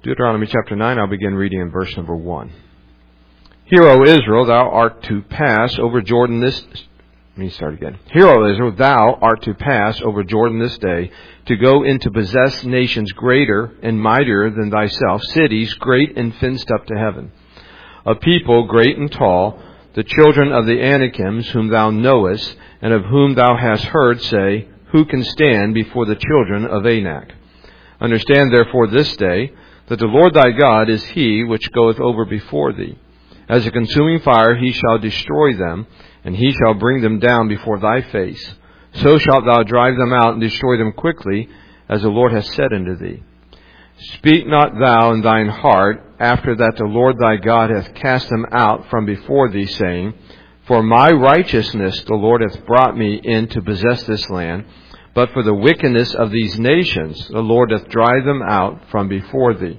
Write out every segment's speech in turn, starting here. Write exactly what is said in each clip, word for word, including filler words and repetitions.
Deuteronomy chapter nine, I'll begin reading in verse number one. Hear, O Israel, thou art to pass over Jordan this... Let me start again. Hear, O Israel, thou art to pass over Jordan this day, to go in to possess nations greater and mightier than thyself, cities great and fenced up to heaven. A people great and tall, the children of the Anakims, whom thou knowest, and of whom thou hast heard say, who can stand before the children of Anak? Understand therefore this day, that the Lord thy God is He which goeth over before thee. As a consuming fire He shall destroy them, and He shall bring them down before thy face. So shalt thou drive them out and destroy them quickly, as the Lord hath said unto thee. Speak not thou in thine heart, after that the Lord thy God hath cast them out from before thee, saying, For my righteousness the Lord hath brought me in to possess this land, but for the wickedness of these nations the Lord doth drive them out from before thee.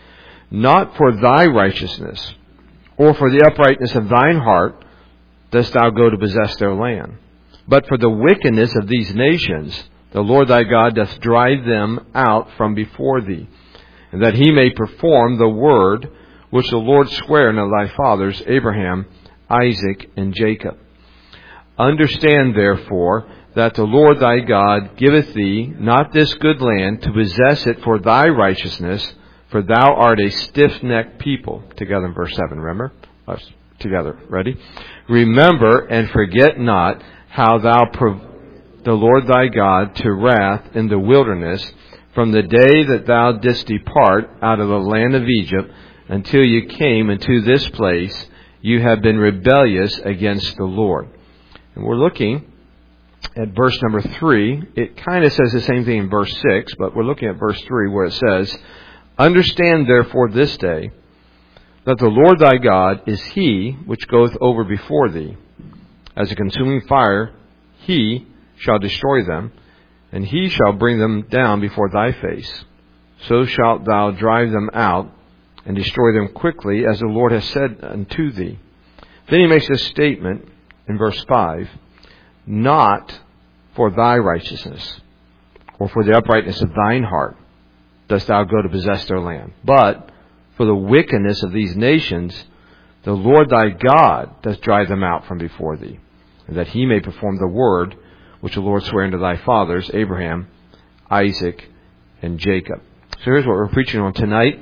Not for thy righteousness, or for the uprightness of thine heart, dost thou go to possess their land. But for the wickedness of these nations the Lord thy God doth drive them out from before thee, and that He may perform the word which the Lord sware unto thy fathers, Abraham, Isaac, and Jacob. Understand therefore that the Lord thy God giveth thee not this good land to possess it for thy righteousness, for thou art a stiff-necked people. Together in verse seven, remember? Us together, ready? Remember and forget not how thou prov- the Lord thy God to wrath in the wilderness from the day that thou didst depart out of the land of Egypt until you came into this place. You have been rebellious against the Lord. And we're looking at verse number three. It kind of says the same thing in verse six, but we're looking at verse three where it says, Understand therefore this day that the Lord thy God is He which goeth over before thee. As a consuming fire, He shall destroy them, and He shall bring them down before thy face. So shalt thou drive them out and destroy them quickly, as the Lord has said unto thee. Then he makes this statement in verse five, Not for thy righteousness, or for the uprightness of thine heart, dost thou go to possess their land, but for the wickedness of these nations, the Lord thy God doth drive them out from before thee, and that He may perform the word which the Lord sware unto thy fathers, Abraham, Isaac, and Jacob. So here's what we're preaching on tonight.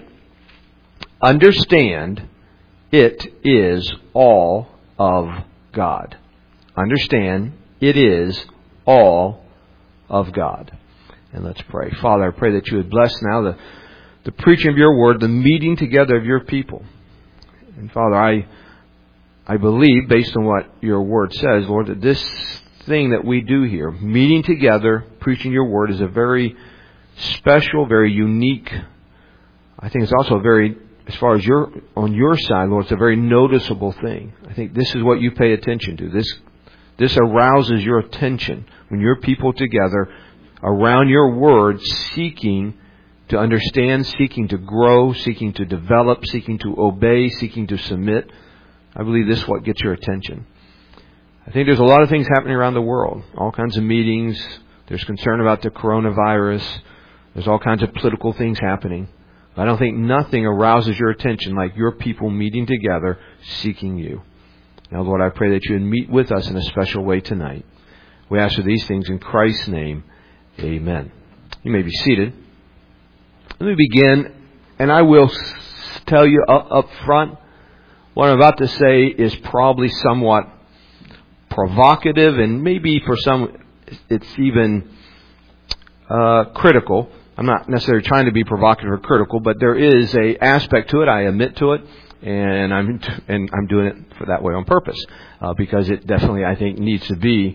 Understand, it is all of God. Understand, it is all of God. And let's pray. Father, I pray that you would bless now the, the preaching of your word, the meeting together of your people. And Father, I I believe, based on what your word says, Lord, that this thing that we do here, meeting together, preaching your word, is a very special, very unique. I think it's also a very, as far as your on your side, Lord, it's a very noticeable thing. I think this is what you pay attention to. This this arouses your attention when your people together around your word, seeking to understand, seeking to grow, seeking to develop, seeking to obey, seeking to submit. I believe this is what gets your attention. I think there's a lot of things happening around the world. All kinds of meetings. There's concern about the coronavirus. There's all kinds of political things happening. I don't think nothing arouses your attention like your people meeting together, seeking you. Now, Lord, I pray that you would meet with us in a special way tonight. We ask for these things in Christ's name. Amen. You may be seated. Let me begin, and I will tell you up, up front, what I'm about to say is probably somewhat provocative, and maybe for some it's even uh, critical. I'm not necessarily trying to be provocative or critical, but there is a aspect to it. I admit to it, and I'm and I'm doing it for that way on purpose, uh, because it definitely, I think, needs to be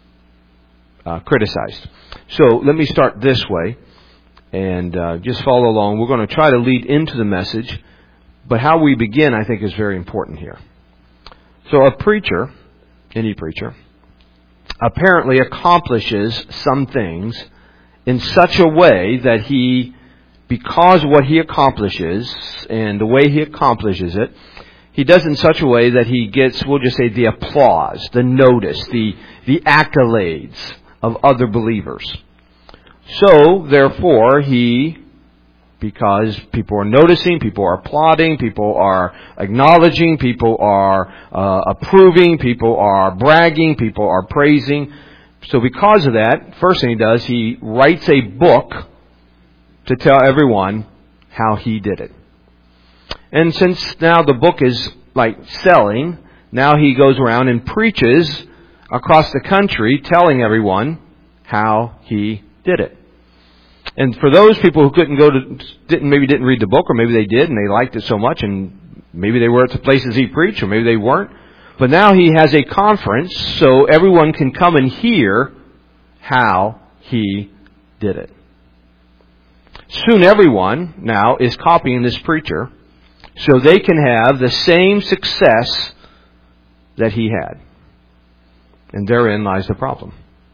uh, criticized. So let me start this way, and uh, just follow along. We're going to try to lead into the message, but how we begin, I think, is very important here. So a preacher, any preacher, apparently accomplishes some things in such a way that he, because of what he accomplishes and the way he accomplishes it, he does it in such a way that he gets, we'll just say, the applause, the notice, the, the accolades of other believers. So, therefore, he because people are noticing, people are applauding, people are acknowledging, people are uh, approving, people are bragging, people are praising. So because of that, first thing he does, he writes a book to tell everyone how he did it. And since now the book is like selling, now he goes around and preaches across the country telling everyone how he did it. And for those people who couldn't go to, didn't maybe didn't read the book, or maybe they did and they liked it so much, and maybe they were at the places he preached, or maybe they weren't. But now he has a conference so everyone can come and hear how he did it. Soon everyone now is copying this preacher so they can have the same success that he had. And therein lies the problem.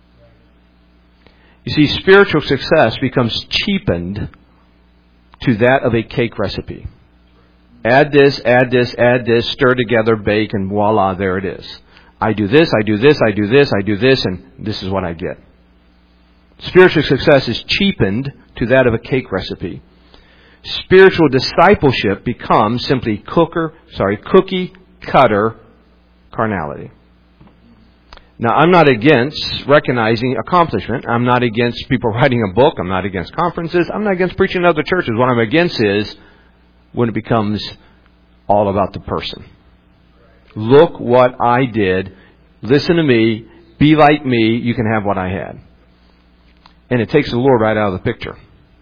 You see, spiritual success becomes cheapened to that of a cake recipe. Add this, add this, add this, stir together, bake, and voila, there it is. I do this, I do this, I do this, I do this, and this is what I get. Spiritual success is cheapened to that of a cake recipe. Spiritual discipleship becomes simply cooker, sorry, cookie cutter carnality. Now, I'm not against recognizing accomplishment. I'm not against people writing a book. I'm not against conferences. I'm not against preaching in other churches. What I'm against is when it becomes all about the person. Look what I did. Listen to me. Be like me. You can have what I had. And it takes the Lord right out of the picture.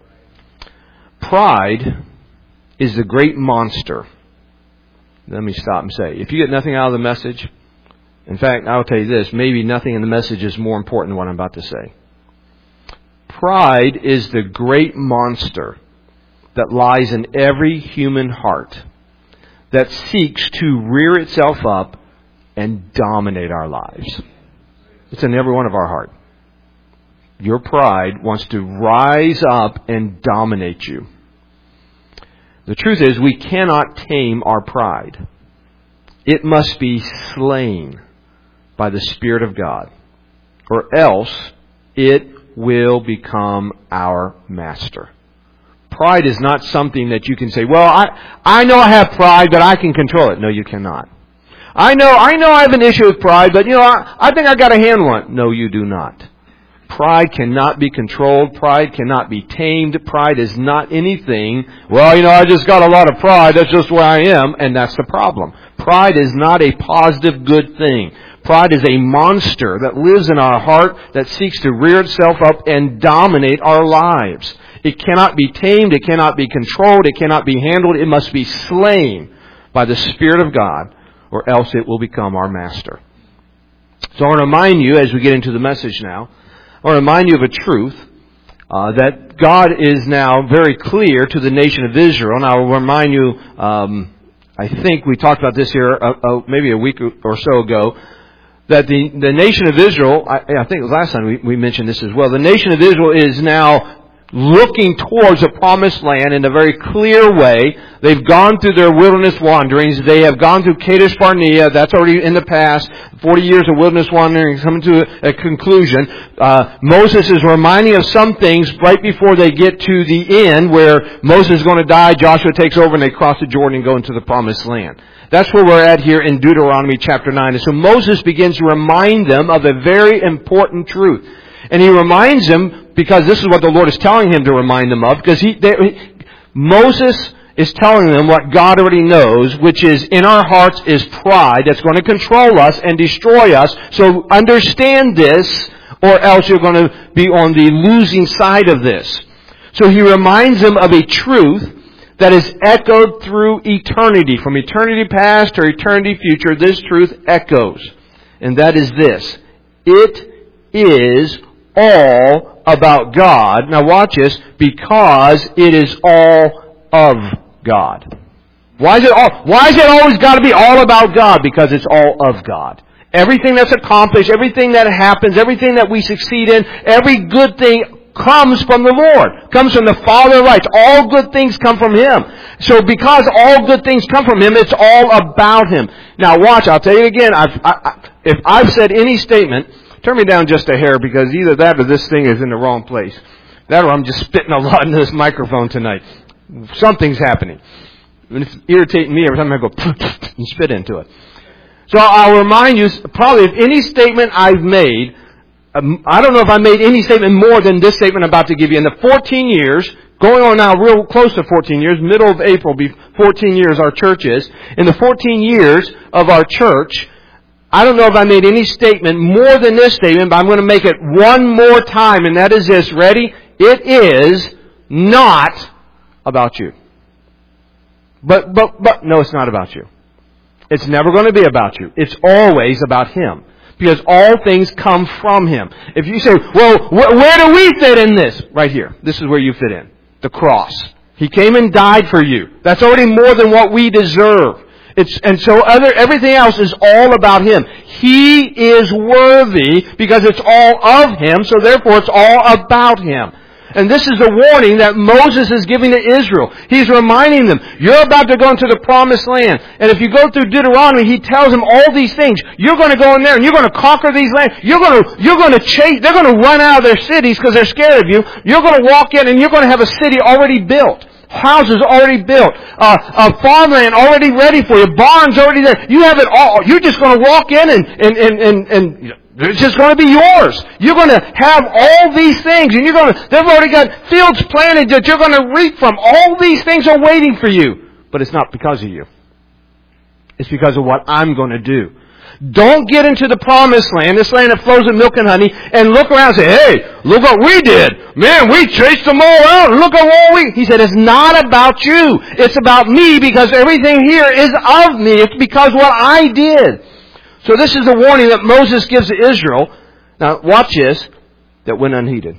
Pride is the great monster. Let me stop and say, if you get nothing out of the message, in fact, I'll tell you this, maybe nothing in the message is more important than what I'm about to say. Pride is the great monster that lies in every human heart that seeks to rear itself up and dominate our lives. It's in every one of our heart. Your pride wants to rise up and dominate you. The truth is, we cannot tame our pride. It must be slain by the Spirit of God, or else it will become our master. Pride is not something that you can say, well, I, I know I have pride, but I can control it. No, you cannot. I know, I know I have an issue with pride, but you know, I, I think I got a handle on it. No, you do not. Pride cannot be controlled. Pride cannot be tamed. Pride is not anything, well, you know, I just got a lot of pride. That's just where I am. And that's the problem. Pride is not a positive, good thing. Pride is a monster that lives in our heart that seeks to rear itself up and dominate our lives. It cannot be tamed. It cannot be controlled. It cannot be handled. It must be slain by the Spirit of God, or else it will become our master. So I want to remind you, as we get into the message now, I want to remind you of a truth uh, that God is now very clear to the nation of Israel. And I will remind you, um, I think we talked about this here uh, uh, maybe a week or so ago, that the, the nation of Israel, I, I think last time we, we mentioned this as well, the nation of Israel is now looking towards a promised land in a very clear way. They've gone through their wilderness wanderings. They have gone through Kadesh Barnea. That's already in the past. Forty years of wilderness wandering is coming to a, a conclusion. Uh, Moses is reminding of some things right before they get to the end where Moses is going to die, Joshua takes over, and they cross the Jordan and go into the promised land. That's where we're at here in Deuteronomy chapter nine. And so Moses begins to remind them of a very important truth. And he reminds them, because this is what the Lord is telling him to remind them of, because he, they, Moses is telling them what God already knows, which is in our hearts is pride that's going to control us and destroy us. So understand this, or else you're going to be on the losing side of this. So he reminds them of a truth that is echoed through eternity. From eternity past to eternity future, this truth echoes. And that is this. It is all about God. Now watch this. Because it is all of God. Why is it all, why is it always got to be all about God? Because it's all of God. Everything that's accomplished, everything that happens, everything that we succeed in, every good thing comes from the Lord. Comes from the Father of lights. All good things come from Him. So because all good things come from Him, it's all about Him. Now watch, I'll tell you again, I've, I, I, if I've said any statement, turn me down just a hair, because either that or this thing is in the wrong place. That or I'm just spitting a lot into this microphone tonight. Something's happening. And it's irritating me every time I go and spit into it. So I'll remind you, probably if any statement I've made, um, I don't know if I made any statement more than this statement I'm about to give you. In the fourteen years, going on now real close to fourteen years, middle of April, be fourteen years our church is. In the fourteen years of our church, I don't know if I made any statement more than this statement, but I'm going to make it one more time, and that is this. Ready? It is not about you. But, but, but, no, it's not about you. It's never going to be about you. It's always about Him. Because all things come from Him. If you say, well, wh- where do we fit in this? Right here. This is where you fit in. The cross. He came and died for you. That's already more than what we deserve. It's, and so other, everything else is all about Him. He is worthy because it's all of Him, so therefore it's all about Him. And this is a warning that Moses is giving to Israel. He's reminding them, you're about to go into the promised land. And if you go through Deuteronomy, he tells them all these things. You're going to go in there and you're going to conquer these lands. You're going to, you're going to chase, they're going to run out of their cities because they're scared of you. You're going to walk in and you're going to have a city already built. Houses already built. Uh, uh, farmland already ready for you. Barns already there. You have it all. You're just going to walk in and, and, and, and, and you know, it's just going to be yours. You're going to have all these things, and you're going to, they've already got fields planted that you're going to reap from. All these things are waiting for you. But it's not because of you. It's because of what I'm going to do. Don't get into the promised land, this land that flows with milk and honey, and look around and say, hey, look what we did. Man, we chased them all out, and look at all we... He said, it's not about you. It's about me, because everything here is of me. It's because what I did. So this is the warning that Moses gives to Israel. Now, watch this, that went unheeded.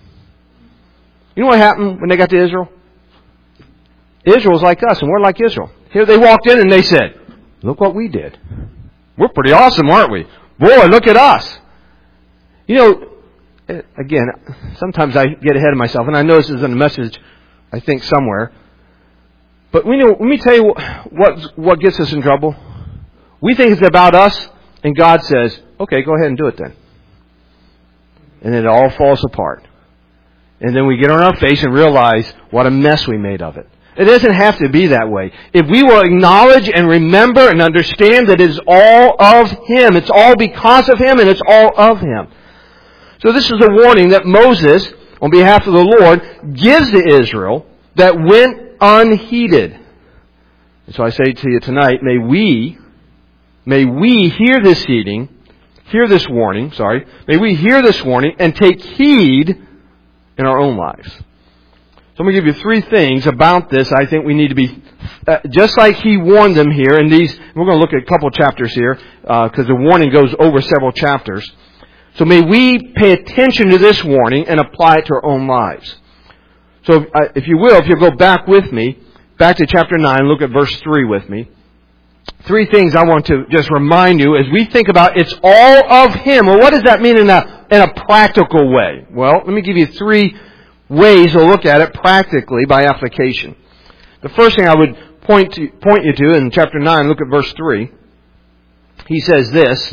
You know what happened when they got to Israel? Israel's like us, and we're like Israel. Here they walked in and they said, look what we did. We're pretty awesome, aren't we? Boy, look at us. You know, again, sometimes I get ahead of myself, and I know this is in a message, I think, somewhere. But we know, let me tell you what, what gets us in trouble. We think it's about us, and God says, okay, go ahead and do it then. And it all falls apart. And then we get on our face and realize what a mess we made of it. It doesn't have to be that way. If we will acknowledge and remember and understand that it is all of Him, it's all because of Him, and it's all of Him. So this is a warning that Moses, on behalf of the Lord, gives to Israel that went unheeded. And so I say to you tonight, may we, may we hear this heeding, hear this warning, sorry, may we hear this warning and take heed in our own lives. So I'm going to give you three things about this I think we need to be, uh, just like He warned them here, and these, we're going to look at a couple chapters here, because uh, the warning goes over several chapters. So may we pay attention to this warning and apply it to our own lives. So if, uh, if you will, if you'll go back with me, back to chapter nine, look at verse three with me. Three things I want to just remind you as we think about it's all of Him. Well, what does that mean in a, in a practical way? Well, let me give you three ways to look at it practically by application. The first thing I would point to, point you to in chapter nine, look at verse three. He says this,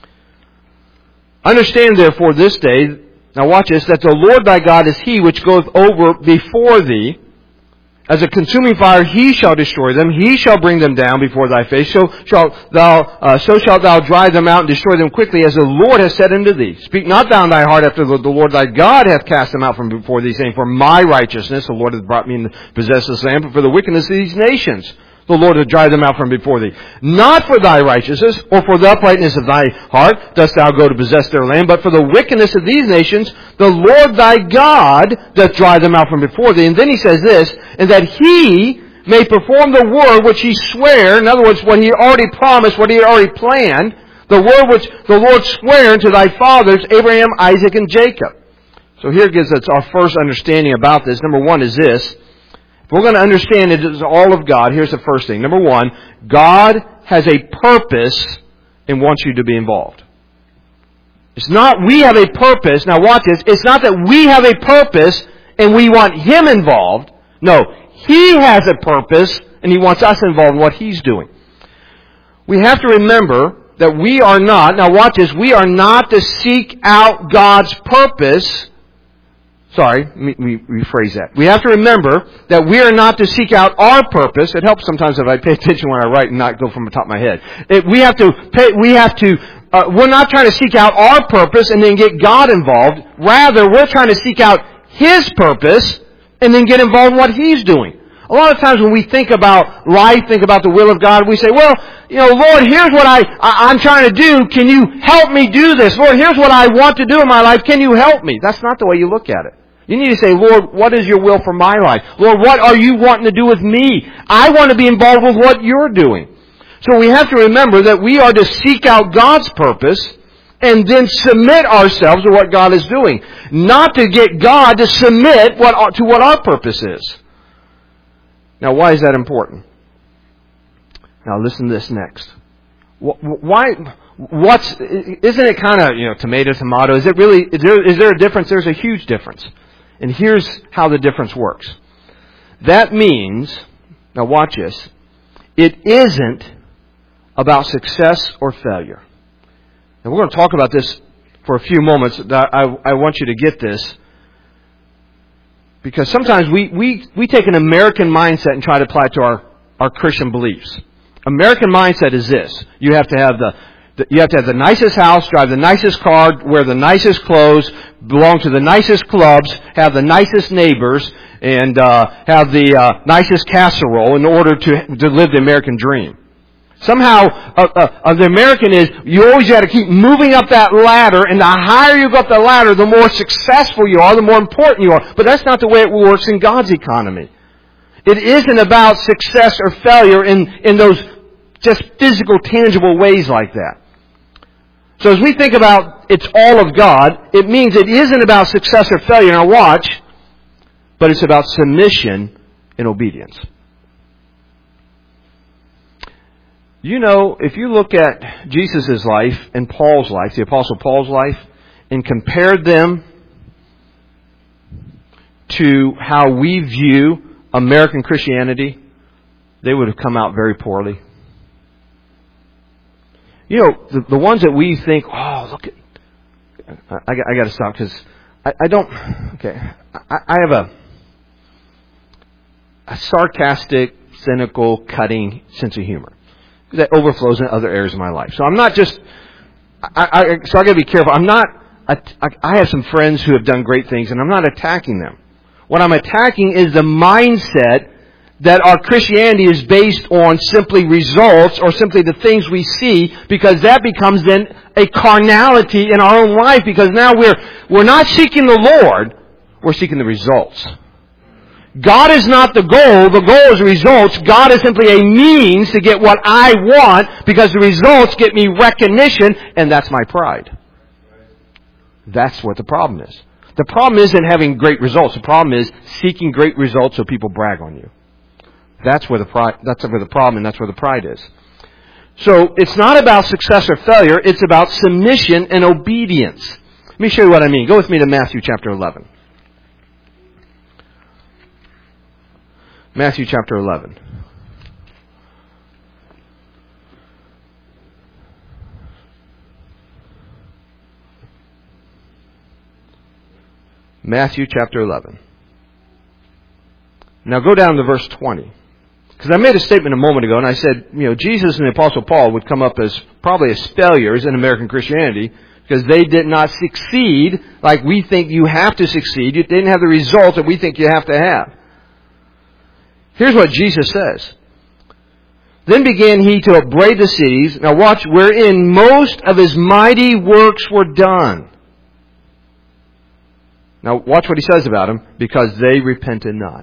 understand therefore this day, now watch this, that the Lord thy God is He which goeth over before thee. As a consuming fire, He shall destroy them. He shall bring them down before thy face. So shalt thou, uh, so shalt thou drive them out and destroy them quickly, as the Lord has said unto thee. Speak not thou in thy heart after the, the Lord thy God hath cast them out from before thee, saying, for my righteousness the Lord hath brought me in to possess this land, but for the wickedness of these nations the Lord hath drive them out from before thee. Not for thy righteousness, or for the uprightness of thy heart dost thou go to possess their land, but for the wickedness of these nations, the Lord thy God doth drive them out from before thee. And then He says this, and that He may perform the word which He sware, in other words, what He already promised, what He had already planned, the word which the Lord sware unto thy fathers, Abraham, Isaac, and Jacob. So here gives us our first understanding about this. Number one is this. If we're going to understand it is all of God, here's the first thing. Number one, God has a purpose and wants you to be involved. It's not we have a purpose. Now watch this. It's not that we have a purpose and we want Him involved. No, He has a purpose and He wants us involved in what He's doing. We have to remember that we are not, now watch this, we are not to seek out God's purpose Sorry, let me, me rephrase that. We have to remember that we are not to seek out our purpose. It helps sometimes if I pay attention when I write and not go from the top of my head. It, we have to pay, we have to, uh, we're not trying to seek out our purpose and then get God involved. Rather, we're trying to seek out His purpose and then get involved in what He's doing. A lot of times when we think about life, think about the will of God, we say, well, you know, Lord, here's what I, I, I'm trying to do. Can you help me do this? Lord, here's what I want to do in my life. Can you help me? That's not the way you look at it. You need to say, Lord, what is your will for my life? Lord, what are you wanting to do with me? I want to be involved with what you're doing. So we have to remember that we are to seek out God's purpose and then submit ourselves to what God is doing. Not to get God to submit what, to what our purpose is. Now, why is that important? Now, listen to this next. Why, what's, isn't it kind of, you know, tomato, tomato? Is it really, is there, is there a difference? There's a huge difference. And here's how the difference works. That means, now watch this, it isn't about success or failure. And we're going to talk about this for a few moments. I, I want you to get this. Because sometimes we, we, we take an American mindset and try to apply it to our, our Christian beliefs. American mindset is this. You have to have the, the you have to have the nicest house, drive the nicest car, wear the nicest clothes, belong to the nicest clubs, have the nicest neighbors, and uh, have the uh, nicest casserole in order to, to live the American dream. Somehow, uh, uh, the American is, you always got to keep moving up that ladder, and the higher you go up the ladder, the more successful you are, the more important you are. But that's not the way it works in God's economy. It isn't about success or failure in, in those just physical, tangible ways like that. So as we think about it's all of God, it means it isn't about success or failure. Now watch, but it's about submission and obedience. You know, if you look at Jesus' life and Paul's life, the Apostle Paul's life, and compared them to how we view American Christianity, they would have come out very poorly. You know, the, the ones that we think, oh, look at, I, I got to stop because I, I don't, okay, I, I have a, a sarcastic, cynical, cutting sense of humor that overflows in other areas of my life. So I'm not just, I, I, so I got to be careful. I'm not, I, I have some friends who have done great things and I'm not attacking them. What I'm attacking is the mindset that our Christianity is based on simply results or simply the things we see, because that becomes then a carnality in our own life, because now we're, we're not seeking the Lord, we're seeking the results. God is not the goal, the goal is results. God is simply a means to get what I want, because the results get me recognition, and that's my pride. That's what the problem is. The problem isn't having great results. The problem is seeking great results so people brag on you. That's where the pride, that's where the problem and that's where the pride is. So it's not about success or failure, it's about submission and obedience. Let me show you what I mean. Go with me to Matthew chapter eleven. Matthew chapter eleven. Matthew chapter eleven. Now go down to verse twenty. Because I made a statement a moment ago and I said, you know, Jesus and the Apostle Paul would come up as probably as failures in American Christianity because they did not succeed like we think you have to succeed. You didn't have the results that we think you have to have. Here's what Jesus says. Then began he to upbraid the cities. Now watch, wherein most of his mighty works were done. Now watch what he says about them. Because they repented not.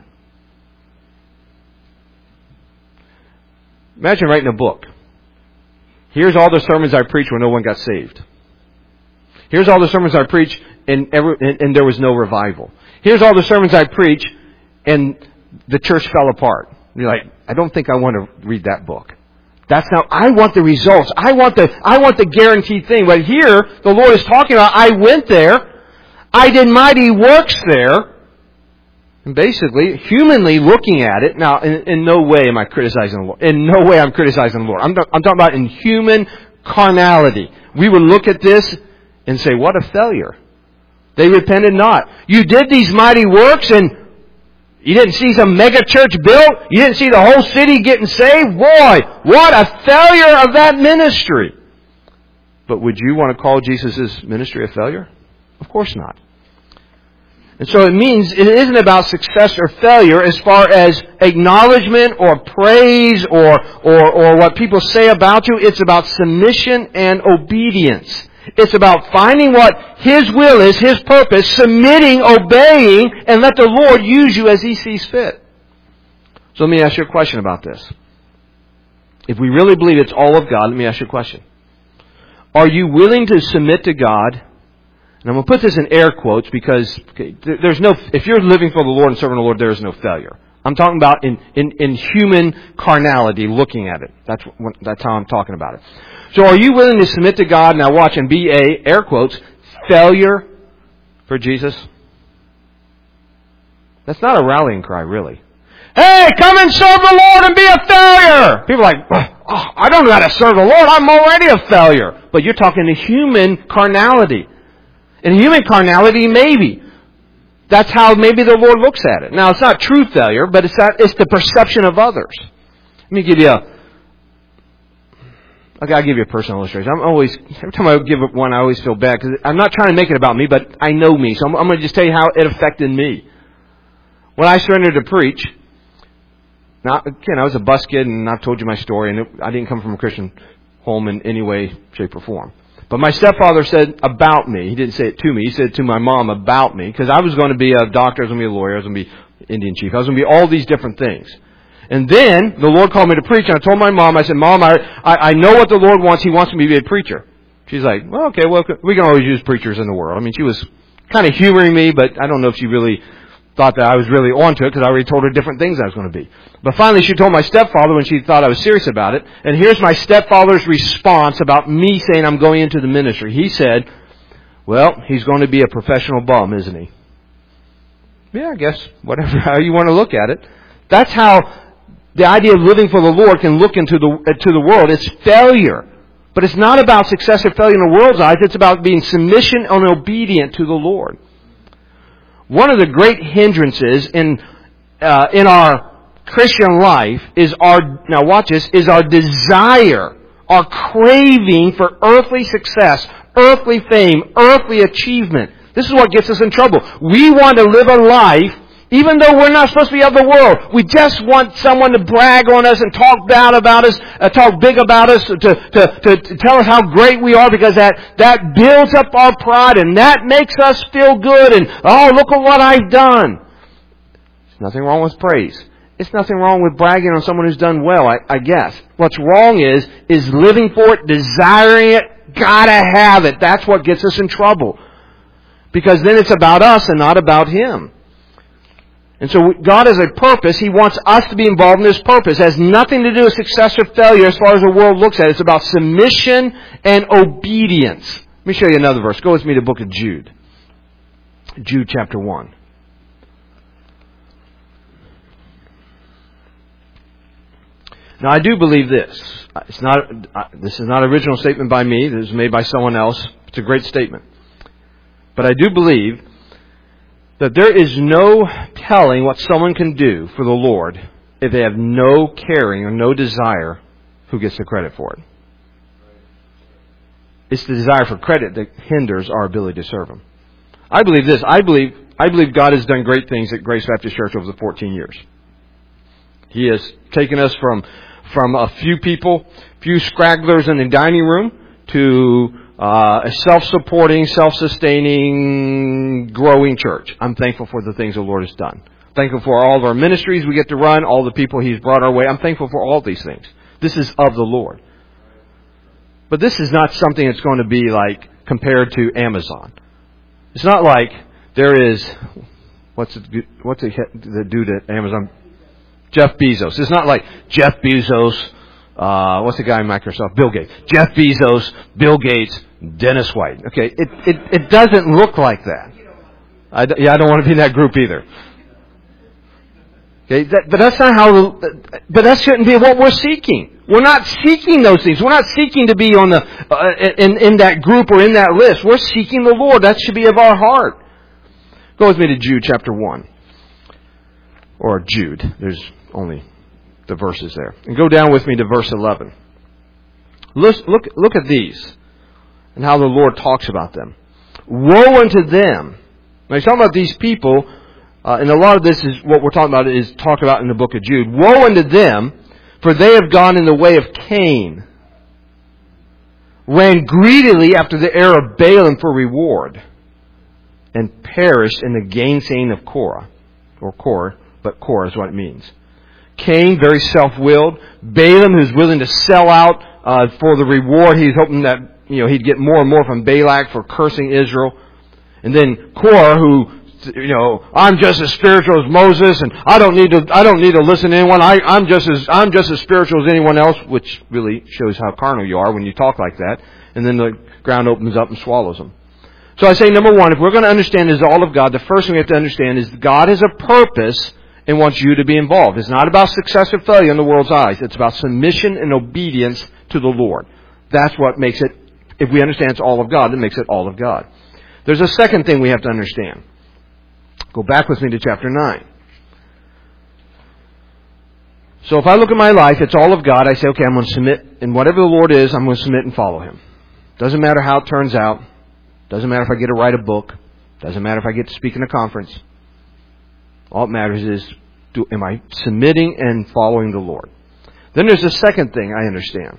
Imagine writing a book. Here's all the sermons I preached when no one got saved. Here's all the sermons I preached and, every, and, and there was no revival. Here's all the sermons I preached and the church fell apart. And you're like, I don't think I want to read that book. That's not, I want the results. I want the, I want the guaranteed thing. But here, the Lord is talking about, I went there. I did mighty works there. And basically, humanly looking at it, now, in, in no way am I criticizing the Lord. In no way I'm criticizing the Lord. I'm, I'm talking about in human carnality. We would look at this and say, what a failure. They repented not. You did these mighty works and you didn't see some mega church built. You didn't see the whole city getting saved. Boy, what a failure of that ministry. But would you want to call Jesus' ministry a failure? Of course not. And so it means it isn't about success or failure as far as acknowledgement or praise or, or, or what people say about you. It's about submission and obedience. It's about finding what His will is, His purpose, submitting, obeying, and let the Lord use you as He sees fit. So let me ask you a question about this. If we really believe it's all of God, let me ask you a question. Are you willing to submit to God? And I'm going to put this in air quotes because okay, there's no, if you're living for the Lord and serving the Lord, there is no failure. I'm talking about in, in, in human carnality, looking at it. That's what, that's how I'm talking about it. So are you willing to submit to God, now watch, and be a, air quotes, failure for Jesus? That's not a rallying cry, really. Hey, come and serve the Lord and be a failure! People are like, oh, I don't know how to serve the Lord, I'm already a failure. But you're talking to human carnality. In human carnality, maybe. That's how maybe the Lord looks at it. Now, it's not true failure, but it's not, it's the perception of others. Let me give you a... Okay, I'll give you a personal illustration. I'm always, every time I give one, I always feel bad, because I'm not trying to make it about me, but I know me. So I'm, I'm going to just tell you how it affected me. When I surrendered to preach, now, again, I was a bus kid, and I've told you my story, and it, I didn't come from a Christian home in any way, shape, or form. But my stepfather said about me, he didn't say it to me, he said it to my mom about me, because I was going to be a doctor, I was going to be a lawyer, I was going to be Indian chief, I was going to be all these different things. And then the Lord called me to preach, and I told my mom, I said, Mom, I, I, I know what the Lord wants, He wants me to be a preacher. She's like, well, okay, well, we can always use preachers in the world. I mean, she was kind of humoring me, but I don't know if she really thought that I was really onto it, because I already told her different things I was going to be. But finally, she told my stepfather when she thought I was serious about it. And here's my stepfather's response about me saying I'm going into the ministry. He said, well, he's going to be a professional bum, isn't he? Yeah, I guess, whatever, how you want to look at it. That's how the idea of living for the Lord can look into the, to the world. It's failure. But it's not about success or failure in the world's eyes. It's about being submission and obedient to the Lord. One of the great hindrances in uh, in our Christian life is our, now watch this, is our desire, our craving for earthly success, earthly fame, earthly achievement. This is what gets us in trouble. We want to live a life, even though we're not supposed to be of the world. We just want someone to brag on us and talk bad about us, uh, talk big about us, to, to, to, to tell us how great we are, because that, that builds up our pride and that makes us feel good and, oh, look at what I've done. There's nothing wrong with praise. It's nothing wrong with bragging on someone who's done well, I, I guess. What's wrong is, is living for it, desiring it, gotta have it. That's what gets us in trouble. Because then it's about us and not about Him. And so God has a purpose. He wants us to be involved in His purpose. It has nothing to do with success or failure as far as the world looks at it. It's about submission and obedience. Let me show you another verse. Go with me to the book of Jude. Jude chapter one. Now, I do believe this. It's not. This is not an original statement by me. This was made by someone else. It's a great statement. But I do believe that there is no telling what someone can do for the Lord if they have no caring or no desire who gets the credit for it. It's the desire for credit that hinders our ability to serve Him. I believe this. I believe I believe God has done great things at Grace Baptist Church over the fourteen years. He has taken us from from a few people, few scragglers in the dining room, to uh, a self-supporting, self-sustaining, growing church. I'm thankful for the things the Lord has done. Thankful for all of our ministries we get to run, all the people He's brought our way. I'm thankful for all these things. This is of the Lord. But this is not something that's going to be like compared to Amazon. It's not like there is, what's it, what's the, the dude at Amazon? Jeff Bezos. It's not like Jeff Bezos, uh, what's the guy in Microsoft? Bill Gates. Jeff Bezos, Bill Gates, Dennis White. Okay, it it, it doesn't look like that. I, yeah, I don't want to be in that group either. Okay, that, but that's not how. But that shouldn't be what we're seeking. We're not seeking those things. We're not seeking to be on the uh, in in that group or in that list. We're seeking the Lord. That should be of our heart. Go with me to Jude chapter one. Or Jude. There's only the verses there. And go down with me to verse eleven. Look, look, look at these and how the Lord talks about them. Woe unto them. Now he's talking about these people, uh, and a lot of this is what we're talking about is talked about in the book of Jude. Woe unto them, for they have gone in the way of Cain, ran greedily after the heir of Balaam for reward, and perished in the gainsaying of Korah, or Korah, but Korah is what it means. Cain, very self-willed. Balaam, who's willing to sell out uh, for the reward. He's hoping that you know he'd get more and more from Balak for cursing Israel. And then Korah, who you know I'm just as spiritual as Moses, and I don't need to I don't need to listen to anyone. I, I'm just as I'm just as spiritual as anyone else, which really shows how carnal you are when you talk like that. And then the ground opens up and swallows them. So I say, number one, if we're going to understand this all of God, the first thing we have to understand is God has a purpose and wants you to be involved. It's not about success or failure in the world's eyes. It's about submission and obedience to the Lord. That's what makes it, if we understand it's all of God, it makes it all of God. There's a second thing we have to understand. Go back with me to chapter nine. So if I look at my life, it's all of God. I say, okay, I'm going to submit, and whatever the Lord is, I'm going to submit and follow Him. Doesn't matter how it turns out. Doesn't matter if I get to write a book. Doesn't matter if I get to speak in a conference. All that matters is, do, am I submitting and following the Lord? Then there's a second thing I understand.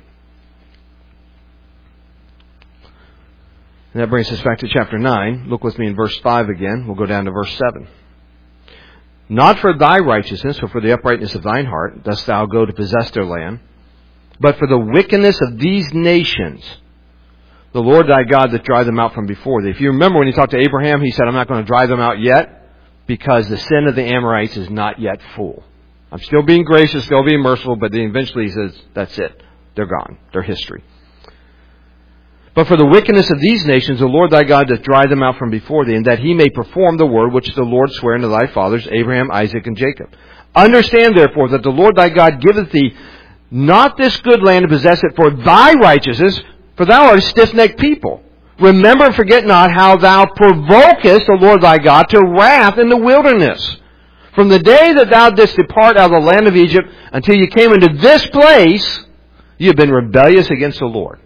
And that brings us back to chapter nine. Look with me in verse five again. We'll go down to verse seven. Not for thy righteousness, or for the uprightness of thine heart, dost thou go to possess their land, but for the wickedness of these nations, the Lord thy God that drive them out from before thee. If you remember when he talked to Abraham, he said, I'm not going to drive them out yet, because the sin of the Amorites is not yet full. I'm still being gracious, still being merciful, but then eventually he says, that's it. They're gone. They're history. But for the wickedness of these nations, the Lord thy God doth drive them out from before thee, and that he may perform the word which the Lord sware unto thy fathers, Abraham, Isaac, and Jacob. Understand therefore that the Lord thy God giveth thee not this good land to possess it for thy righteousness, for thou art a stiff-necked people. Remember and forget not how thou provokest the Lord thy God to wrath in the wilderness. From the day that thou didst depart out of the land of Egypt until you came into this place, you have been rebellious against the Lord.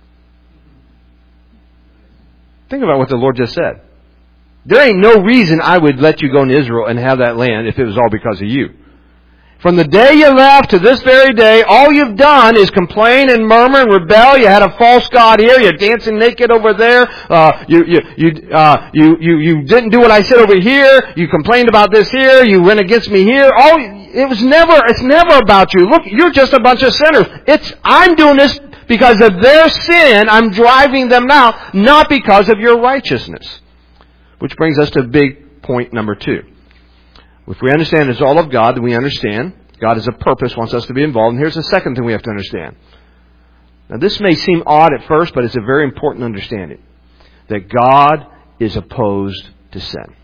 Think about what the Lord just said. There ain't no reason I would let you go into Israel and have that land if it was all because of you. From the day you left to this very day, all you've done is complain and murmur and rebel. You had a false god here. You're dancing naked over there. Uh, you, you, you, uh, you, you, you didn't do what I said over here. You complained about this here. You went against me here. Oh, it was never, it's never about you. Look, you're just a bunch of sinners. It's, I'm doing this because of their sin. I'm driving them out, not because of your righteousness. Which brings us to big point number two. If we understand it's all of God, then we understand God has a purpose, wants us to be involved. And here's the second thing we have to understand. Now this may seem odd at first, but it's a very important understanding. That God is opposed to sin.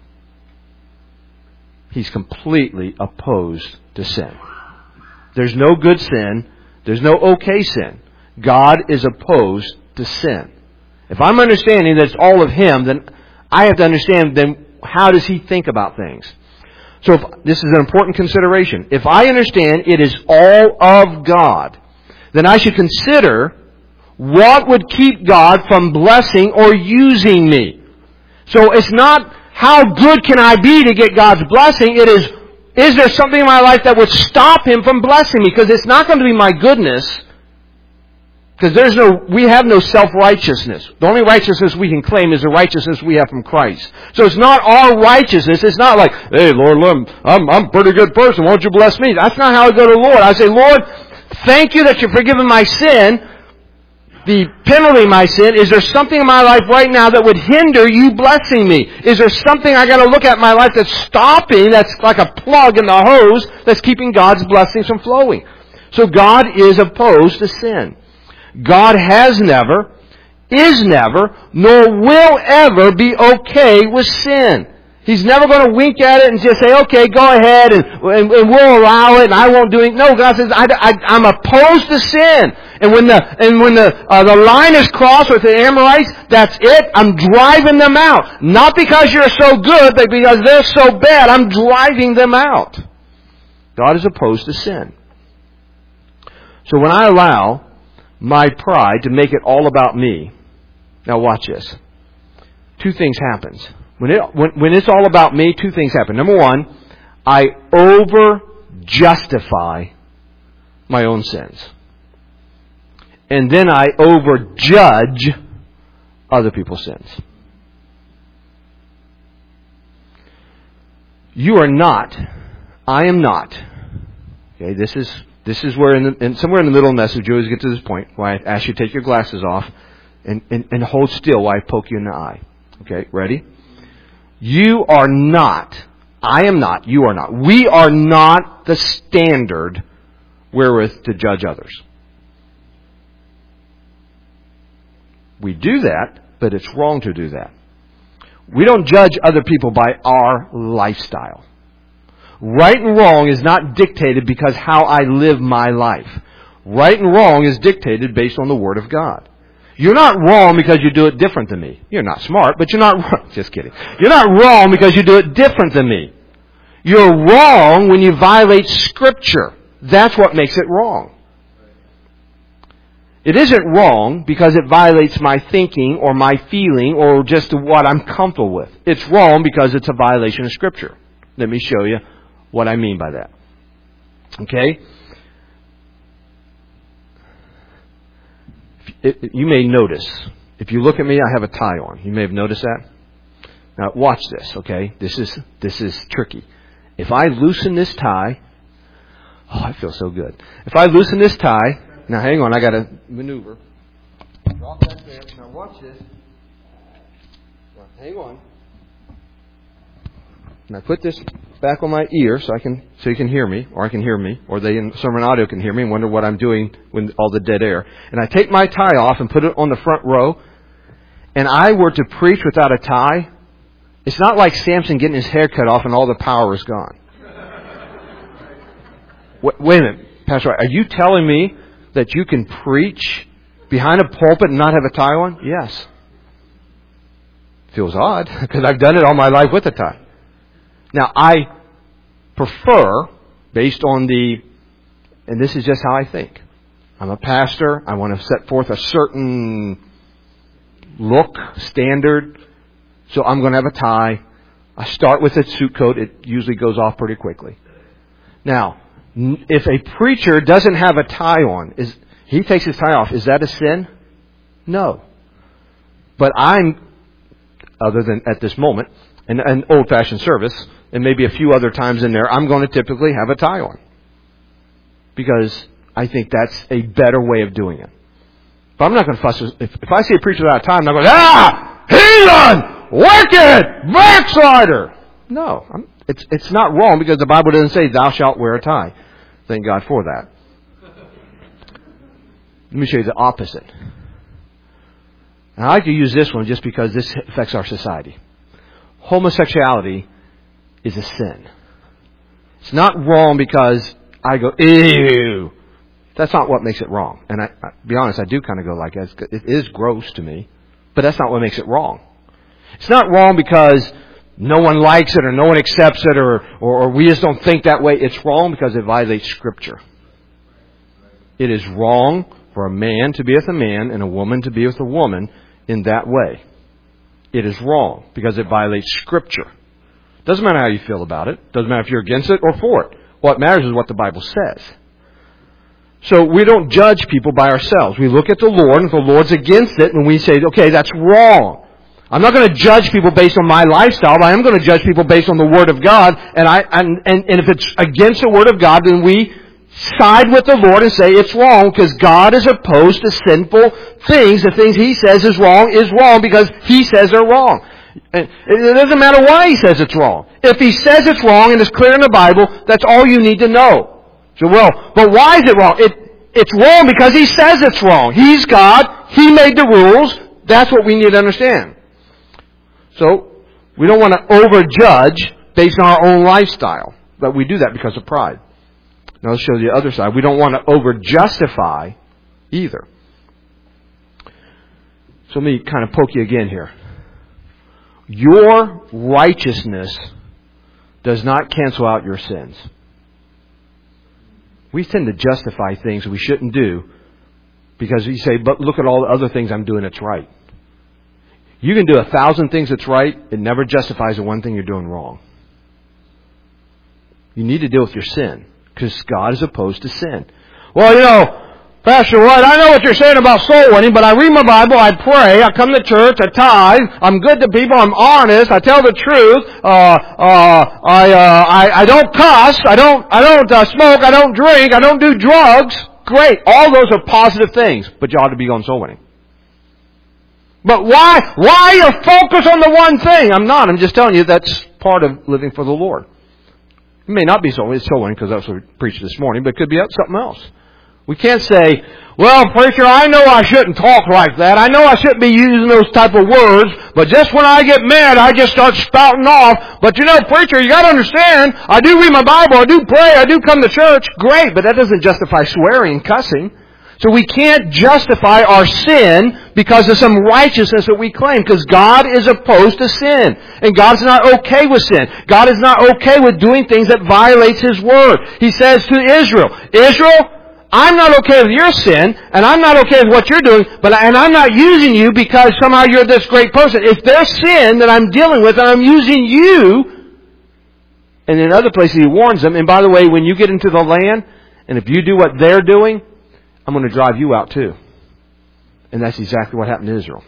He's completely opposed to sin. There's no good sin. There's no okay sin. God is opposed to sin. If I'm understanding that it's all of Him, then I have to understand then how does He think about things. So if, this is an important consideration. If I understand it is all of God, then I should consider what would keep God from blessing or using me. So it's not how good can I be to get God's blessing. It is, is there something in my life that would stop Him from blessing me? Because it's not going to be my goodness. Because there's no, we have no self-righteousness. The only righteousness we can claim is the righteousness we have from Christ. So it's not our righteousness. It's not like, hey, Lord, I'm, I'm a pretty good person. Won't you bless me? That's not how I go to the Lord. I say, Lord, thank you that you're forgiving my sin. The penalty of my sin. Is there something in my life right now that would hinder you blessing me? Is there something I got to look at in my life that's stopping, that's like a plug in the hose, that's keeping God's blessings from flowing? So God is opposed to sin. God has never, is never, nor will ever be okay with sin. He's never going to wink at it and just say, okay, go ahead and, and, and we'll allow it and I won't do it. No, God says, I, I, I'm opposed to sin. And when the, and when the, uh, the line is crossed with the Amorites, that's it. I'm driving them out. Not because you're so good, but because they're so bad. I'm driving them out. God is opposed to sin. So when I allow my pride to make it all about me, now watch this. Two things happen. When, it, when, when it's all about me, two things happen. Number one, I over-justify my own sins. And then I over-judge other people's sins. You are not, I am not. Okay, this is this is where in, the, in somewhere in the middle of the message you always get to this point where I ask you to take your glasses off and, and, and hold still while I poke you in the eye. Okay, ready? You are not, I am not, you are not. We are not the standard wherewith to judge others. We do that, but it's wrong to do that. We don't judge other people by our lifestyle. Right and wrong is not dictated because how I live my life. Right and wrong is dictated based on the Word of God. You're not wrong because you do it different than me. You're not smart, but you're not wrong. Just kidding. You're not wrong because you do it different than me. You're wrong when you violate Scripture. That's what makes it wrong. It isn't wrong because it violates my thinking or my feeling or just what I'm comfortable with. It's wrong because it's a violation of Scripture. Let me show you what I mean by that. Okay? It, it, you may notice, if you look at me, I have a tie on. You may have noticed that. Now, watch this, okay? This is this is tricky. If I loosen this tie, oh, I feel so good. If I loosen this tie, now hang on, I got to maneuver. Drop that there. Now watch this. Now, hang on. Now put this back on my ear so I can so you can hear me, or I can hear me, or they in sermon audio can hear me and wonder what I'm doing with all the dead air. And I take my tie off and put it on the front row, and I were to preach without a tie, it's not like Samson getting his hair cut off and all the power is gone. Wait, wait a minute, Pastor, are you telling me that you can preach behind a pulpit and not have a tie on? Yes. Feels odd, because I've done it all my life with a tie. Now, I prefer, based on the, and this is just how I think. I'm a pastor. I want to set forth a certain look, standard. So I'm going to have a tie. I start with a suit coat. It usually goes off pretty quickly. Now, if a preacher doesn't have a tie on, is he takes his tie off, is that a sin? No. But I'm, other than at this moment, an, an old-fashioned service, and maybe a few other times in there, I'm going to typically have a tie on. Because I think that's a better way of doing it. But I'm not going to fuss. If, if I see a preacher without a tie, I'm not going, ah! Heathen! Wicked! Backslider! No. I'm, it's, it's not wrong because the Bible doesn't say, thou shalt wear a tie. Thank God for that. Let me show you the opposite. And I like to use this one just because this affects our society. Homosexuality is a sin. It's not wrong because I go, ew. That's not what makes it wrong. And I, I be honest, I do kind of go like that. It is gross to me, but that's not what makes it wrong. It's not wrong because no one likes it or no one accepts it or, or, or we just don't think that way. It's wrong because it violates Scripture. It is wrong for a man to be with a man and a woman to be with a woman in that way. It is wrong because it violates Scripture. Doesn't matter how you feel about it. Doesn't matter if you're against it or for it. What matters is what the Bible says. So we don't judge people by ourselves. We look at the Lord, and if the Lord's against it, and we say, okay, that's wrong. I'm not going to judge people based on my lifestyle, but I am going to judge people based on the Word of God. And I and, and, and if it's against the Word of God, then we side with the Lord and say it's wrong because God is opposed to sinful things. The things He says is wrong is wrong because He says they're wrong. And it doesn't matter why He says it's wrong. If He says it's wrong and it's clear in the Bible, that's all you need to know. So, well, but why is it wrong? It, it's wrong because He says it's wrong. He's God. He made the rules. That's what we need to understand. So, We don't want to overjudge based on our own lifestyle. But we do that because of pride. Now let's show you the other side. We don't want to over-justify either. So let me kind of poke you again here. Your righteousness does not cancel out your sins. We tend to justify things we shouldn't do because we say, but look at all the other things I'm doing that's right. You can do a thousand things that's right. It never justifies the one thing you're doing wrong. You need to deal with your sin because God is opposed to sin. Well, you know, Pastor White, I know what you're saying about soul winning, but I read my Bible, I pray, I come to church, I tithe, I'm good to people, I'm honest, I tell the truth, uh, uh, I, uh, I, I don't cuss, I don't, I don't uh, smoke, I don't drink, I don't do drugs. Great. All those are positive things, but you ought to be going soul winning. But why, why you focus on the one thing? I'm not, I'm just telling you that's part of living for the Lord. It may not be soul winning, it's soul winning because that's what we preached this morning, but it could be something else. We can't say, well, preacher, I know I shouldn't talk like that. I know I shouldn't be using those type of words, but just when I get mad, I just start spouting off. But you know, preacher, you got to understand, I do read my Bible, I do pray, I do come to church. Great, but that doesn't justify swearing and cussing. So we can't justify our sin because of some righteousness that we claim, because God is opposed to sin. And God's not okay with sin. God is not okay with doing things that violates His Word. He says to Israel, Israel, I'm not okay with your sin, and I'm not okay with what you're doing, but and I'm not using you because somehow you're this great person. It's their sin that I'm dealing with, and I'm using you. And in other places He warns them, and by the way, when you get into the land, and if you do what they're doing, I'm going to drive you out too. And that's exactly what happened to Israel.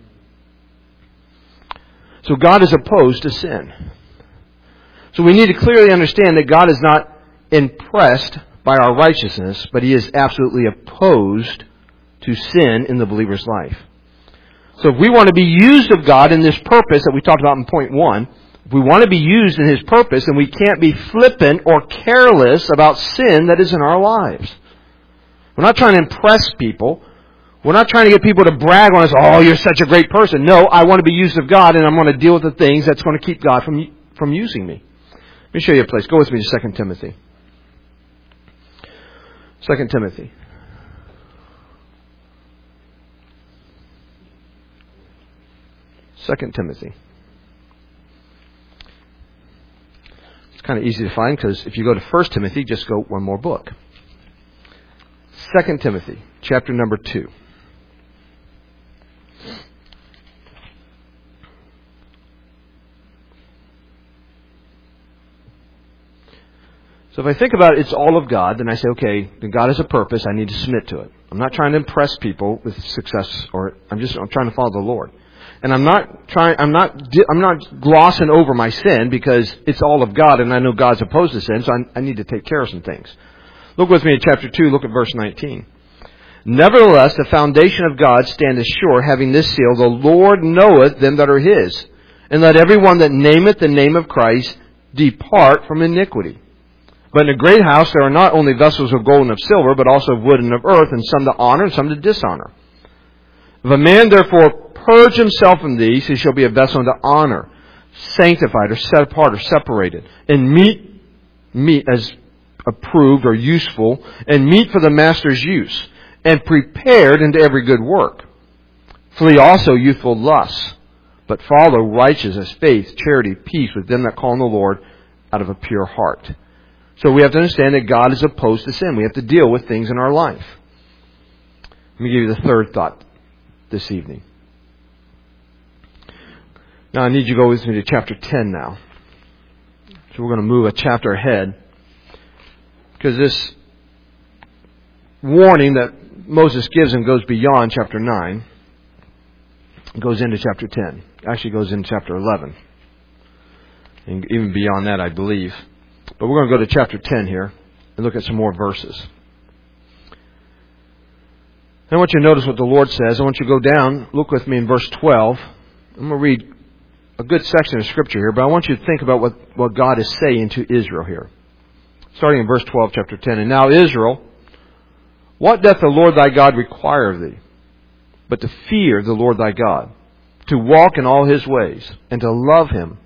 So God is opposed to sin. So we need to clearly understand that God is not impressed by our righteousness, but He is absolutely opposed to sin in the believer's life. So if we want to be used of God in this purpose that we talked about in point one, if we want to be used in His purpose, then we can't be flippant or careless about sin that is in our lives. We're not trying to impress people. We're not trying to get people to brag on us, oh, you're such a great person. No, I want to be used of God, and I'm going to deal with the things that's going to keep God from, from using me. Let me show you a place. Go with me to Second Timothy. Second Timothy. Second Timothy. It's kind of easy to find because if you go to First Timothy, just go one more book. Second Timothy, chapter number two. So if I think about it, it's all of God, then I say, okay, then God has a purpose, I need to submit to it. I'm not trying to impress people with success, or I'm just I'm trying to follow the Lord. And I'm not trying I'm not I'm not glossing over my sin because it's all of God and I know God's opposed to sin, so I, I need to take care of some things. Look with me at chapter two, look at verse nineteen. Nevertheless, the foundation of God standeth sure, having this seal, the Lord knoweth them that are His. And let every one that nameth the name of Christ depart from iniquity. But in a great house there are not only vessels of gold and of silver, but also of wood and of earth, and some to honor and some to dishonor. If a man therefore purge himself from these, he shall be a vessel unto honor, sanctified or set apart or separated, and meet, meet as approved or useful, and meet for the master's use, and prepared into every good work. Flee also youthful lusts, but follow righteousness, faith, charity, peace with them that call on the Lord out of a pure heart. So we have to understand that God is opposed to sin. We have to deal with things in our life. Let me give you the third thought this evening. Now I need you to go with me to chapter ten now. So we're going to move a chapter ahead. Because this warning that Moses gives him goes beyond chapter nine. It goes into chapter ten. It actually goes into chapter eleven. And even beyond that, I believe. But we're going to go to chapter ten here and look at some more verses. I want you to notice what the Lord says. I want you to go down, look with me in verse twelve. I'm going to read a good section of Scripture here, but I want you to think about what, what God is saying to Israel here. Starting in verse twelve, chapter ten. And now, Israel, what doth the Lord thy God require of thee? But to fear the Lord thy God, to walk in all His ways, and to love Him,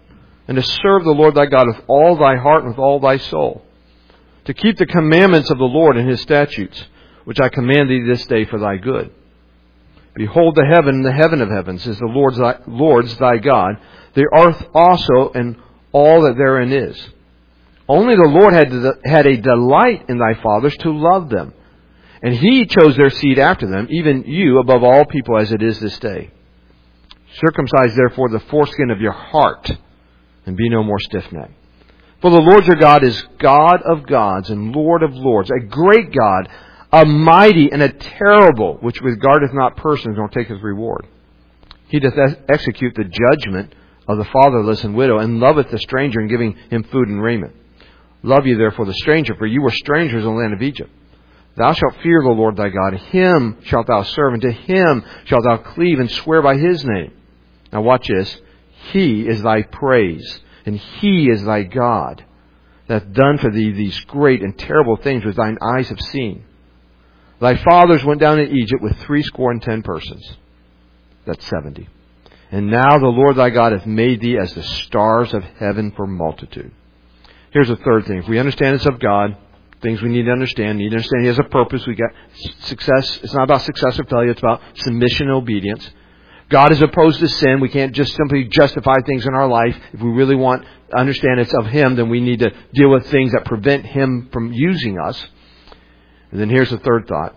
and to serve the Lord thy God with all thy heart and with all thy soul, to keep the commandments of the Lord and His statutes, which I command thee this day for thy good. Behold, the heaven and the heaven of heavens is the Lord's thy, Lord's thy God, the earth also and all that therein is. Only the Lord had, had a delight in thy fathers to love them, and He chose their seed after them, even you above all people as it is this day. Circumcise therefore the foreskin of your heart, and be no more stiff-necked. For the Lord your God is God of gods and Lord of lords, a great God, a mighty and a terrible, which regardeth not persons nor taketh reward. He doth execute the judgment of the fatherless and widow, and loveth the stranger, in giving him food and raiment. Love ye therefore the stranger, for you were strangers in the land of Egypt. Thou shalt fear the Lord thy God. Him shalt thou serve, and to Him shalt thou cleave, and swear by His name. Now watch this. He is thy praise, and He is thy God, that hath done for thee these great and terrible things which thine eyes have seen. Thy fathers went down in Egypt with threescore and ten persons. That's seventy. And now the Lord thy God hath made thee as the stars of heaven for multitude. Here's the third thing. If we understand it's of God, things we need to understand, need to understand He has a purpose. We got success. It's not about success or failure. It's about submission and obedience. God is opposed to sin. We can't just simply justify things in our life. If we really want to understand it's of Him, then we need to deal with things that prevent Him from using us. And then here's the third thought.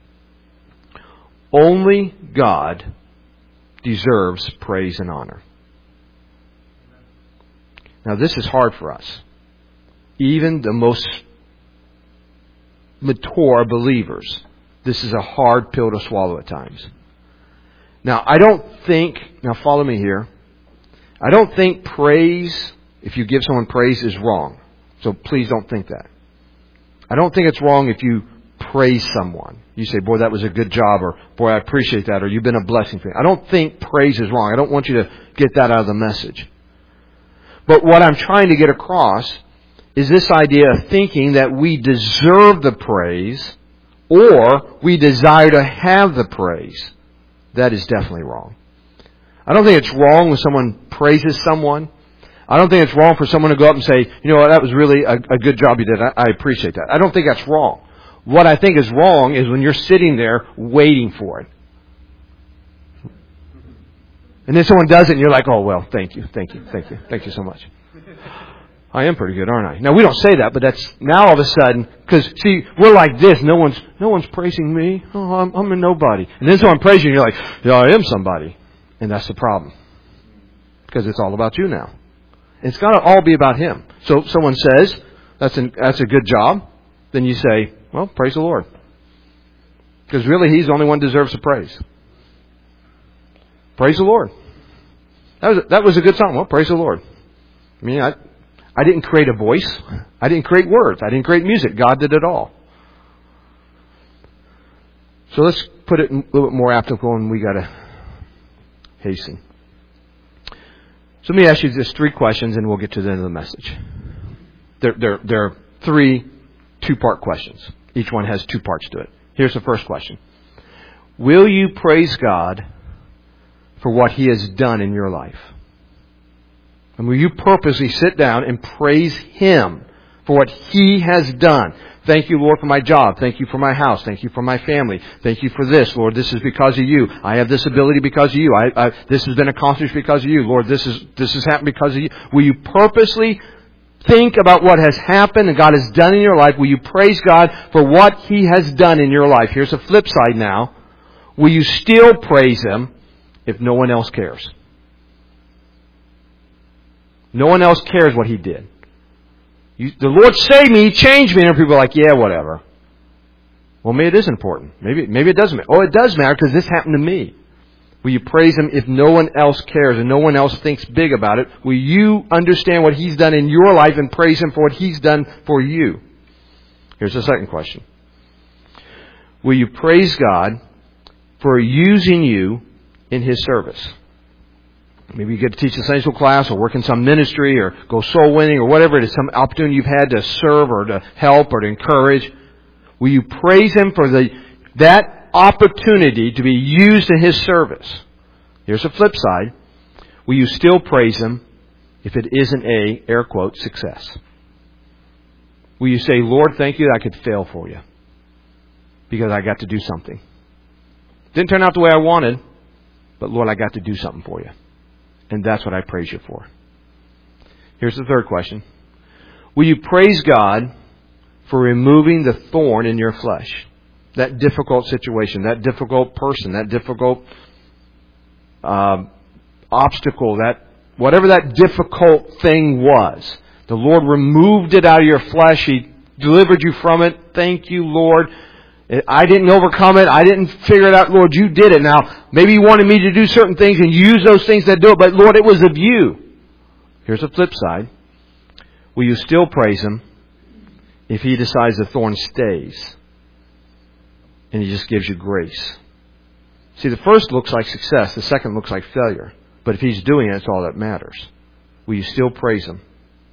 Only God deserves praise and honor. Now this is hard for us. Even the most mature believers, this is a hard pill to swallow at times. Now, I don't think, now follow me here, I don't think praise, if you give someone praise, is wrong. So please don't think that. I don't think it's wrong if you praise someone. You say, boy, that was a good job, or boy, I appreciate that, or you've been a blessing to me. I don't think praise is wrong. I don't want you to get that out of the message. But what I'm trying to get across is this idea of thinking that we deserve the praise or we desire to have the praise. That is definitely wrong. I don't think it's wrong when someone praises someone. I don't think it's wrong for someone to go up and say, you know what, that was really a, a good job you did. I, I appreciate that. I don't think that's wrong. What I think is wrong is when you're sitting there waiting for it. And then someone does it and you're like, oh, well, thank you, thank you, thank you, thank you so much. I am pretty good, aren't I? Now, we don't say that, but that's now all of a sudden, because, see, we're like this. No one's no one's praising me. Oh, I'm, I'm a nobody. And then someone praises you, and you're like, yeah, I am somebody. And that's the problem. Because it's all about you now. It's got to all be about Him. So if someone says, that's, an, that's a good job, then you say, well, praise the Lord. Because really, He's the only one who deserves the praise. Praise the Lord. That was, that was a good song. Well, praise the Lord. I mean, I... I didn't create a voice. I didn't create words. I didn't create music. God did it all. So let's put it a little bit more applicable, and we got to hasten. So let me ask you just three questions, and we'll get to the end of the message. There, there, there are three two-part questions. Each one has two parts to it. Here's the first question. Will you praise God for what He has done in your life? And will you purposely sit down and praise Him for what He has done? Thank you, Lord, for my job. Thank you for my house. Thank you for my family. Thank you for this, Lord. This is because of you. I have this ability because of you. I, I, this has been accomplished because of you, Lord. This is this has happened because of you. Will you purposely think about what has happened and God has done in your life? Will you praise God for what He has done in your life? Here's the flip side now. Will you still praise Him if no one else cares? No one else cares what He did. You, the Lord saved me, He changed me, and people are like, yeah, whatever. Well, maybe it is important. Maybe maybe it doesn't matter. Oh, it does matter because this happened to me. Will you praise Him if no one else cares and no one else thinks big about it? Will you understand what He's done in your life and praise Him for what He's done for you? Here's the second question. Will you praise God for using you in His service? Maybe you get to teach a Sunday school class or work in some ministry or go soul winning or whatever it is, some opportunity you've had to serve or to help or to encourage. Will you praise Him for the that opportunity to be used in His service? Here's the flip side. Will you still praise Him if it isn't a, air quote, success? Will you say, Lord, thank you that I could fail for you because I got to do something? Didn't turn out the way I wanted, but Lord, I got to do something for you. And that's what I praise you for. Here's the third question. Will you praise God for removing the thorn in your flesh? That difficult situation, that difficult person, that difficult uh, obstacle, that whatever that difficult thing was. The Lord removed it out of your flesh. He delivered you from it. Thank you, Lord. I didn't overcome it. I didn't figure it out. Lord, you did it. Now, maybe you wanted me to do certain things and use those things that do it, but Lord, it was of you. Here's the flip side. Will you still praise Him if He decides the thorn stays and He just gives you grace? See, the first looks like success. The second looks like failure. But if He's doing it, it's all that matters. Will you still praise Him?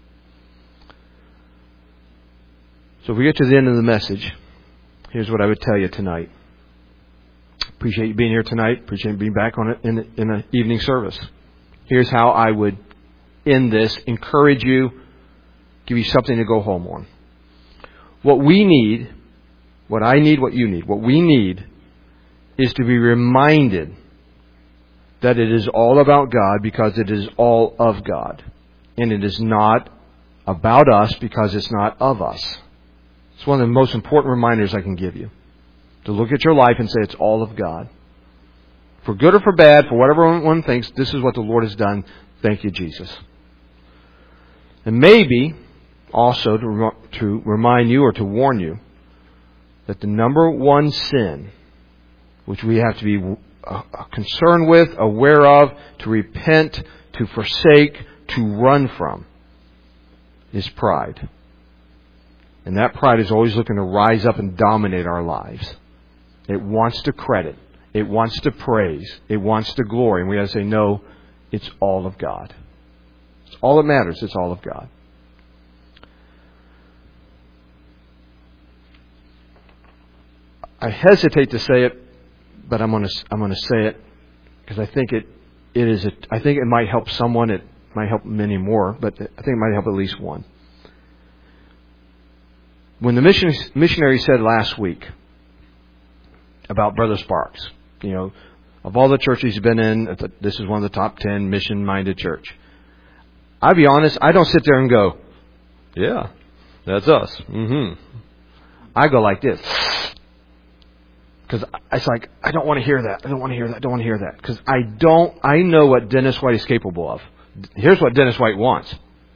So if we get to the end of the message, here's what I would tell you tonight. Appreciate you being here tonight. Appreciate you being back on it in the, in the evening service. Here's how I would end this. Encourage you. Give you something to go home on. What we need, what I need, what you need, what we need is to be reminded that it is all about God because it is all of God. And it is not about us because it's not of us. It's one of the most important reminders I can give you. To look at your life and say it's all of God. For good or for bad, for whatever one thinks, this is what the Lord has done. Thank you, Jesus. And maybe also to, to remind you or to warn you that the number one sin which we have to be uh, concerned with, aware of, to repent, to forsake, to run from, is pride. And that pride is always looking to rise up and dominate our lives. It wants to credit. It wants to praise. It wants to glory. And we have to say, no, it's all of God. It's all that matters. It's all of God. I hesitate to say it, but I'm going to I'm going to say it because I think it it is a, I think it might help someone. It might help many more, but I think it might help at least one. When the mission, missionary said last week about Brother Sparks, you know, of all the churches he's been in, this is one of the top ten mission-minded church. I'll be honest, I don't sit there and go, yeah, that's us. Mm-hmm. I go like this. Because it's like, I don't want to hear that. I don't want to hear that. I don't want to hear that. Because I don't, I know what Dennis White is capable of. Here's what Dennis White wants.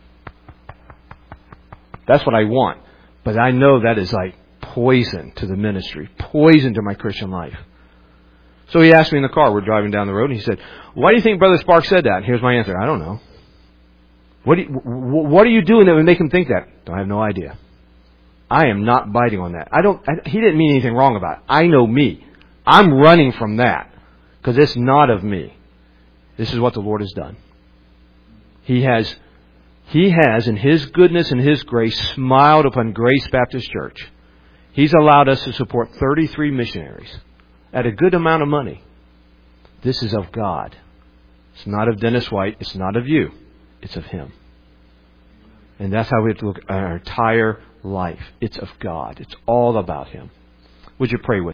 That's what I want. But I know that is like poison to the ministry, poison to my Christian life. So he asked me in the car, we're driving down the road, and he said, why do you think Brother Sparks said that? And here's my answer. I don't know. What, do you, what are you doing that would make him think that? I have no idea. I am not biting on that. I don't. I, he didn't mean anything wrong about it. I know me. I'm running from that because it's not of me. This is what the Lord has done. He has He has, in His goodness and His grace, smiled upon Grace Baptist Church. He's allowed us to support thirty-three missionaries at a good amount of money. This is of God. It's not of Dennis White. It's not of you. It's of Him. And that's how we have to look at our entire life. It's of God. It's all about Him. Would you pray with me?